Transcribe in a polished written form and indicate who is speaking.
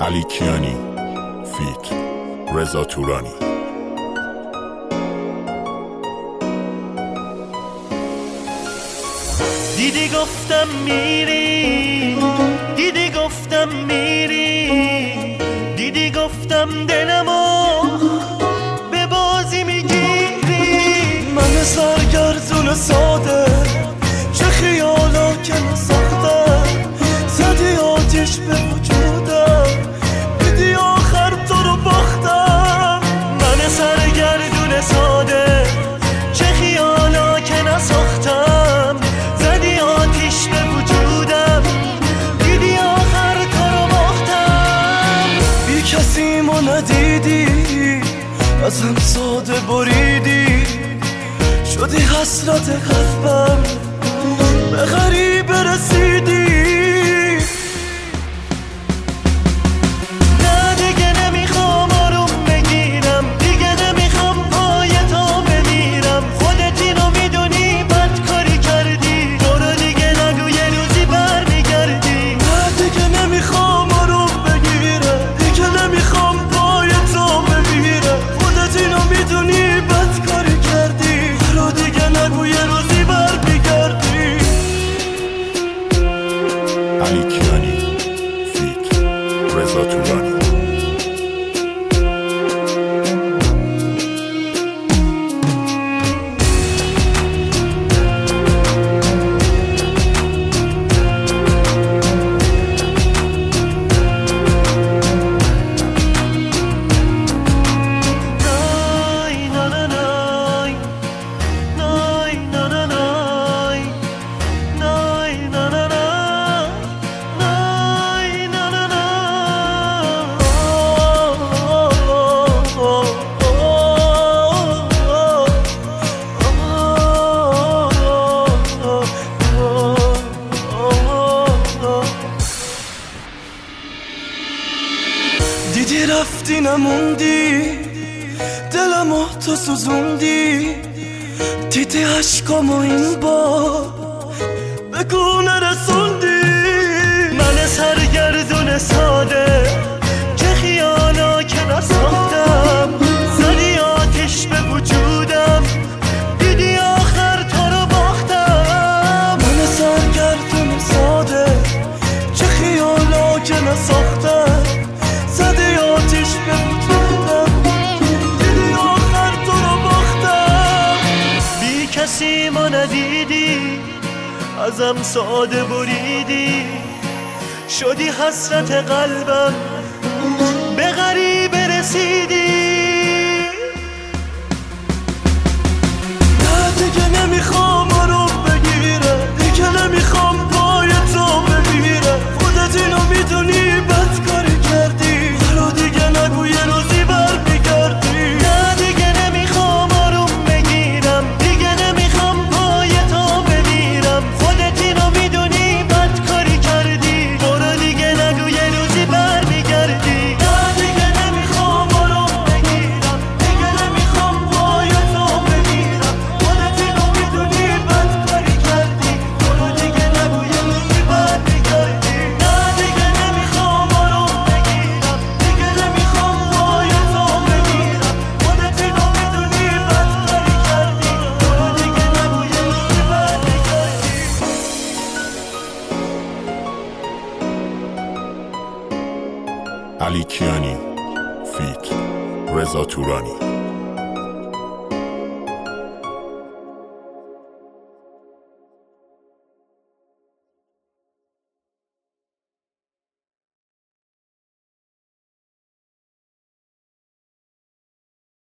Speaker 1: علی کیانی فیت رضا تورانی.
Speaker 2: دیدی گفتم میری، دیدی گفتم میری، دیدی گفتم دلمو به بازی میگیری. من سرگردون ساده چه خیالا که نساختم، زدی آتیش به وجودم، دیدی آخر تو رو باختم. من سرگردون ساده چه خیالا که نساختم، زدی آتیش به وجودم، دیدی آخر تو رو باختم. بی کسی ما ندیدی، ازم ساده بریدی، شدی حسرت قلبم، به غریب رسیدی. نه دیگه نمیخوام آروم بگیرم، دیگه نمیخوام پای تو بمیرم. خودت اینو میدونی بد کاری کردی، برو دیگه نگو یه روزی برمیگردی. نه دیگه نمیخوام آروم بگیرم، دیگه نمیخوام پای تو بمیرم. خودت اینو میدونی بد کاری کردی، برو دیگه نگو یه روزی برمیگردی.
Speaker 1: علی کیانی فیت رضا تورانی.
Speaker 2: دیدی رفتی نموندی، دلمو تو سوزوندی، دیدی عشقامو این بار به گونه رسوندی. من سرگردون ساده چه خیالا که نساختم، زدی آتیش به وجودم، دیدی آخر تو رو باختم. من سرگردون ساده چه خیالا که نساختم، زدی آتیش به وجودم، دیدی آخر تو رو باختم. بی کسی ما ندیدی، ازم ساده بریدی، شدی حسرت قلبم، به غریب رسیدی. نه دیگه نمیخوام آروم بگیرم، دیگه نمیخوام پای تو بمیرم. خودت اینو میدونی بد کاری کردی، برو دیگه نگو یه روزی برمیگردی. نه دیگه نمیخوام آروم بگیرم، دیگه نمیخوام پای تو بمیرم. خودت اینو میدونی بد کاری کردی، برو دیگه نگو یه روزی برمیگردی. نه دیگه نمیخوام آروم بگیرم، دیگه نمیخوام پای تو بمیرم. خودت اینو میدونی بد کاری کردی، برو دیگه نگو یه روزی برمیگردی. نه دیگه نمیخوام آروم بگیرم، دیگه نمیخوام پای تو بمیرم. خودت اینو میدونی بد کاری کردی، برو دیگه نگو یه روزی برمیگردی.
Speaker 1: علی کیانی فیت رضا تورانی.